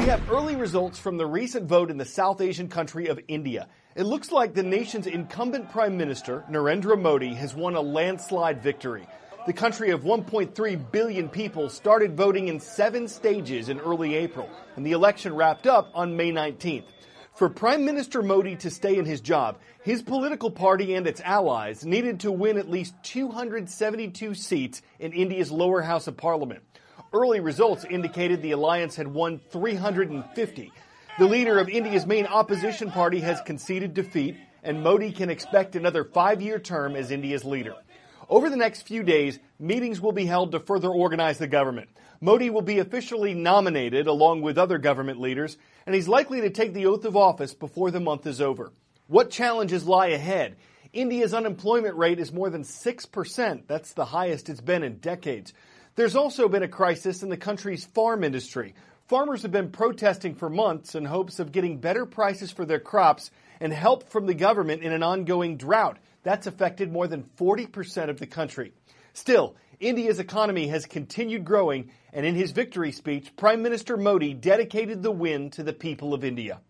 We have early results from the recent vote in the South Asian country of India. It looks like the nation's incumbent Prime Minister, Narendra Modi, has won a landslide victory. The country of 1.3 billion people started voting in 7 stages in early April, and the election wrapped up on May 19th. For Prime Minister Modi to stay in his job, his political party and its allies needed to win at least 272 seats in India's lower house of parliament. Early results indicated the alliance had won 350. The leader of India's main opposition party has conceded defeat, and Modi can expect another 5-year term as India's leader. Over the next few days, meetings will be held to further organize the government. Modi will be officially nominated along with other government leaders, and he's likely to take the oath of office before the month is over. What challenges lie ahead? India's unemployment rate is more than 6%. That's the highest it's been in decades. There's also been a crisis in the country's farm industry. Farmers have been protesting for months in hopes of getting better prices for their crops and help from the government in an ongoing drought. That's affected more than 40% of the country. Still, India's economy has continued growing, and in his victory speech, Prime Minister Modi dedicated the win to the people of India.